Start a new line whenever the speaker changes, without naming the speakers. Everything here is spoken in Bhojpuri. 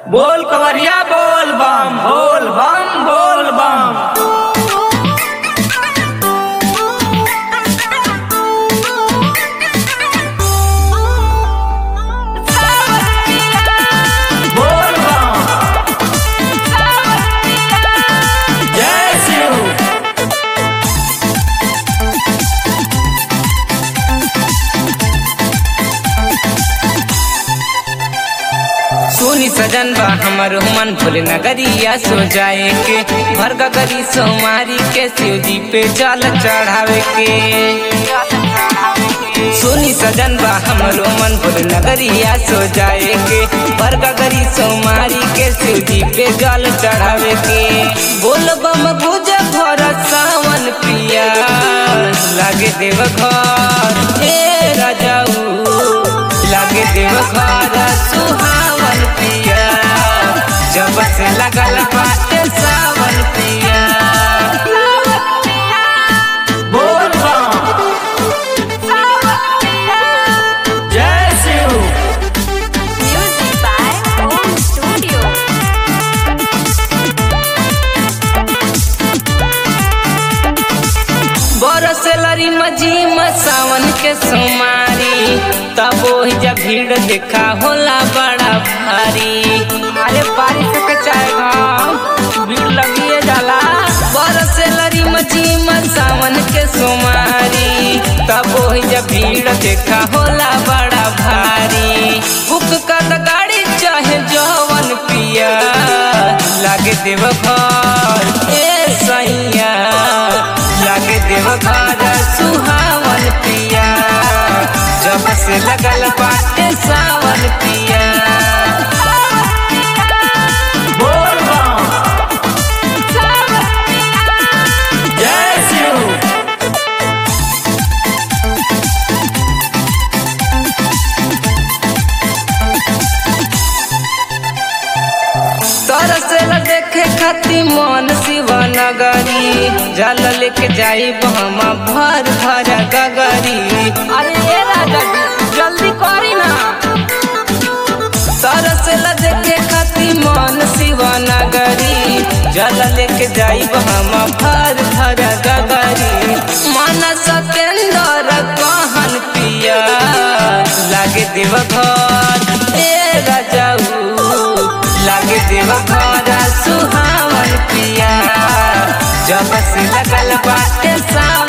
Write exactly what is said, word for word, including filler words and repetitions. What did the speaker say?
बोल कवरिया बोल बम बोल बम बोल बम। सुनी सजन बा हमर मन भोले नगरिया सो जाए के भर गगरी सोमारी के शिव जी पे जल चढ़ावे के। सुनी सजन बा हमर मन भोले नगरिया सो जाए के भर गगरी सोमारी के शिव जी पे जल चढ़ावे के। बोल बम गुज भर सावन पिया लागे देव घर हे राजाऊ लागे देव घर सुहावन पिया जब से लगल बाटे सावन पिया। बोल बम जय Shiv.
Music by Om Studio.
बरस लरी मजी सावन के सोमारी तब वही जब भीड़ देखा होला बड़ा भारी। अरे बारिश के चाहे भीड़ लगिए जाला। बरस लरी मजी सावन के सोमारी तब वही जब भीड़ देखा होला बड़ा भारी। बुक कर गाड़ी चाहे जवन पिया लागे देव घर ए सैया लागे देव घर सुहावन पिया जब से लगल बाटे सावन पिया। बोल बम जय शिव। तरसेला देखे खाती मन शिव नगरी जल लेके जाई बहमा भर भर गगरी। अरे ये राजा जल्दी करी ना। तरसेला देखे खाती मन शिव नगरी जल लेके जाई बहमा भर भर गगरी। मानस केंद्र कहन पिया लागे देव घर ए राजाऊ लागे देव घर सुहावन पिया जब से लगल बाटे सावन।